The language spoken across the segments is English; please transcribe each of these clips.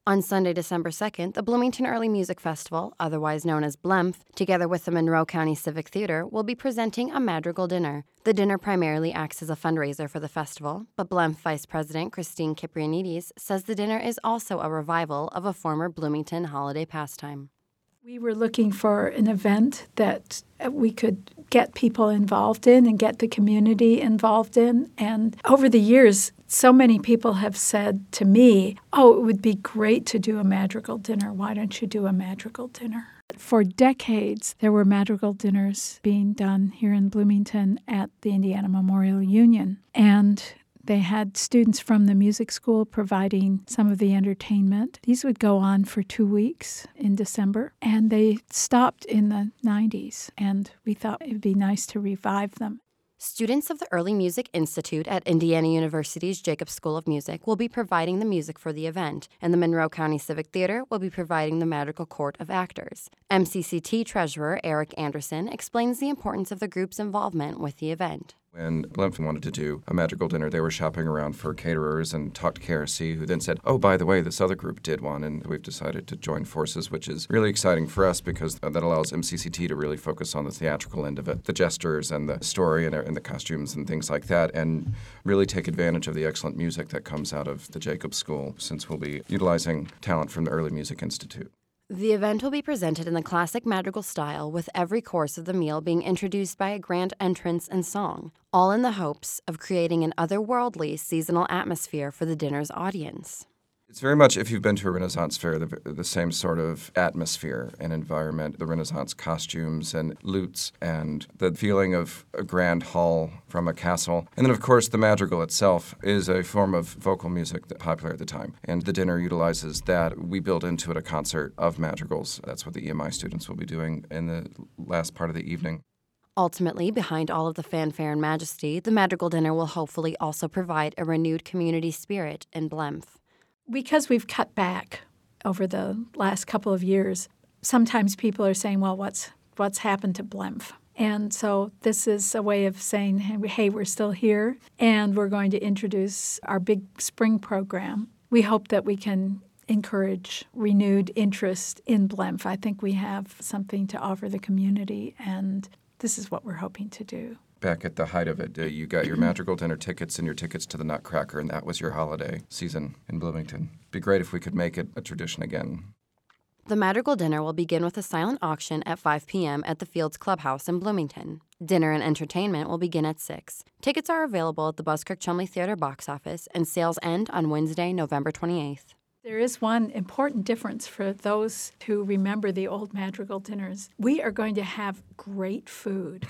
On Sunday, December 2nd, the Bloomington Early Music Festival, otherwise known as BLEMF, together with the Monroe County Civic Theater, will be presenting a madrigal dinner. The dinner primarily acts as a fundraiser for the festival, but BLEMF Vice President Christine Kiprianides says the dinner is also a revival of a former Bloomington holiday pastime. We were looking for an event that we could get people involved in and get the community involved in. And over the years, so many people have said to me, oh, it would be great to do a madrigal dinner. Why don't you do a madrigal dinner? For decades, there were madrigal dinners being done here in Bloomington at the Indiana Memorial Union. And they had students from the music school providing some of the entertainment. These would go on for 2 weeks in December, and they stopped in the 90s, and we thought it would be nice to revive them. Students of the Early Music Institute at Indiana University's Jacobs School of Music will be providing the music for the event, and the Monroe County Civic Theater will be providing the Madrigal Court of Actors. MCCT Treasurer Eric Anderson explains the importance of the group's involvement with the event. When BLEMF wanted to do a madrigal dinner, they were shopping around for caterers and talked to KRC, who then said, oh, by the way, this other group did one, and we've decided to join forces, which is really exciting for us because that allows MCCT to really focus on the theatrical end of it, the gestures and the story and the costumes and things like that, and really take advantage of the excellent music that comes out of the Jacobs School, since we'll be utilizing talent from the Early Music Institute. The event will be presented in the classic madrigal style, with every course of the meal being introduced by a grand entrance and song, all in the hopes of creating an otherworldly seasonal atmosphere for the dinner's audience. It's very much, if you've been to a Renaissance fair, the same sort of atmosphere and environment, the Renaissance costumes and lutes and the feeling of a grand hall from a castle. And then, of course, the madrigal itself is a form of vocal music that's popular at the time. And the dinner utilizes that. We build into it a concert of madrigals. That's what the EMI students will be doing in the last part of the evening. Ultimately, behind all of the fanfare and majesty, the madrigal dinner will hopefully also provide a renewed community spirit in BLEMF. Because we've cut back over the last couple of years, sometimes people are saying, well, what's happened to BLEMF? And so this is a way of saying, hey, we're still here, and we're going to introduce our big spring program. We hope that we can encourage renewed interest in BLEMF. I think we have something to offer the community, and this is what we're hoping to do. Back at the height of it, you got your madrigal dinner tickets and your tickets to the Nutcracker, and that was your holiday season in Bloomington. It'd be great if we could make it a tradition again. The madrigal dinner will begin with a silent auction at 5 p.m. at the Fields Clubhouse in Bloomington. Dinner and entertainment will begin at 6. Tickets are available at the Buskirk-Chumley Theater box office, and sales end on Wednesday, November 28th. There is one important difference for those who remember the old madrigal dinners. We are going to have great food.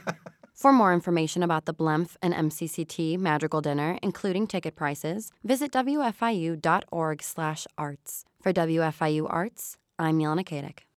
For more information about the BLEMF and MCCT Madrigal Dinner, including ticket prices, visit wfiu.org/arts. For WFIU Arts, I'm Yelena Kadick.